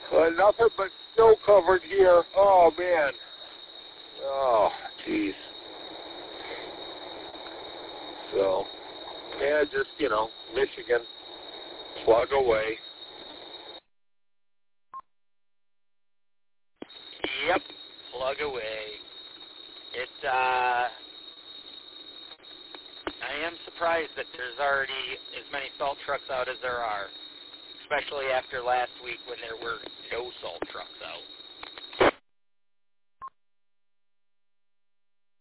Nothing but snow covered here. Oh, man. Oh, jeez. So, yeah, just, Michigan, plug away. Yep, plug away. I am surprised that there's already as many salt trucks out as there are, especially after last week when there were no salt trucks out.